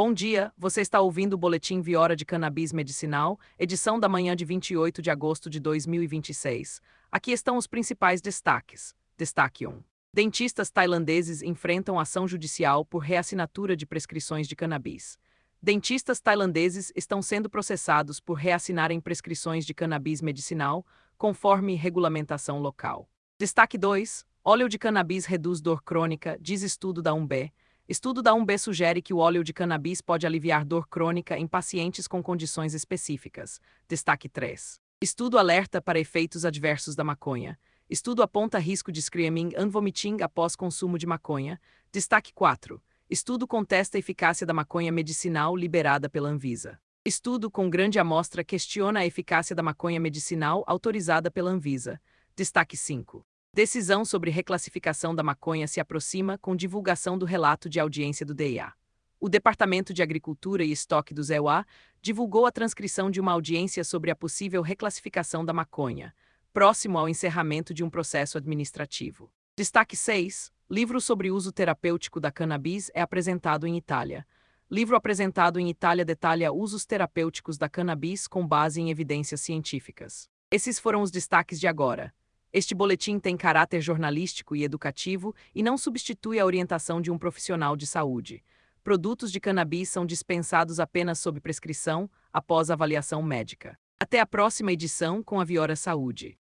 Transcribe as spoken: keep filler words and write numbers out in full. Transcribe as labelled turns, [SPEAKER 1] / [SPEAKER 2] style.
[SPEAKER 1] Bom dia, você está ouvindo o Boletim Viora de Cannabis Medicinal, edição da manhã de vinte e oito de agosto de dois mil e vinte e seis. Aqui estão os principais destaques. Destaque um. Dentistas tailandeses enfrentam ação judicial por reassinatura de prescrições de cannabis. Dentistas tailandeses estão sendo processados por reassinarem prescrições de cannabis medicinal, conforme regulamentação local. Destaque dois. Óleo de cannabis reduz dor crônica, diz estudo da U M B. Estudo da U M B sugere que o óleo de cannabis pode aliviar dor crônica em pacientes com condições específicas. Destaque três. Estudo alerta para efeitos adversos da maconha. Estudo aponta risco de screaming and vomiting após consumo de maconha. Destaque quatro. Estudo contesta a eficácia da maconha medicinal liberada pela Anvisa. Estudo com grande amostra questiona a eficácia da maconha medicinal autorizada pela Anvisa. Destaque cinco. Decisão sobre reclassificação da maconha se aproxima com divulgação do relato de audiência do D E A. O Departamento de Agricultura e Estoque do Z E U A divulgou a transcrição de uma audiência sobre a possível reclassificação da maconha, próximo ao encerramento de um processo administrativo. Destaque seis. Livro sobre uso terapêutico da cannabis é apresentado em Itália. Livro apresentado em Itália detalha usos terapêuticos da cannabis com base em evidências científicas. Esses foram os destaques de agora. Este boletim tem caráter jornalístico e educativo e não substitui a orientação de um profissional de saúde. Produtos de cannabis são dispensados apenas sob prescrição, após avaliação médica. Até a próxima edição com a Viora Saúde.